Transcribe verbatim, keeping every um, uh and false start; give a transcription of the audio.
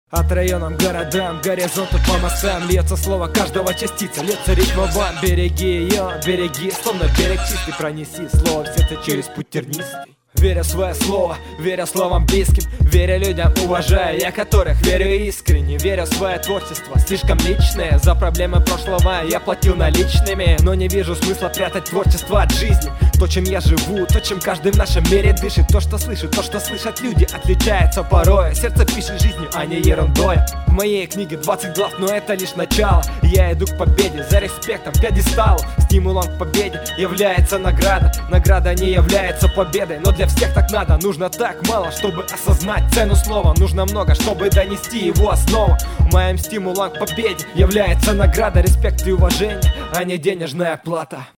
От районам, городам, горизонту по мостам льется слово каждого частица, льется ритм вам. Береги ее, береги, словно берег чистый. Пронеси слово в сердце через путь тернистый. Веря в свое слово, веря словам близким, веря людям, уважая я которых верю искренне. Веря в свое творчество, слишком личное. За проблемы прошлого я платил наличными, но не вижу смысла прятать творчество от жизни. То, чем я живу, то, чем каждый в нашем мире дышит. То, что слышит, то, что слышат люди, отличается порой. Сердце пишет жизнью, а не ерундой. В моей книге двадцать глав, но это лишь начало. Я иду к победе, за респектом пьедесталу. Стимулом к победе является награда. Награда не является победой, но для всех так надо. Нужно так мало, чтобы осознать цену слова. Нужно много, чтобы донести его основу. Моим стимулом к победе является награда, респект и уважение, а не денежная плата.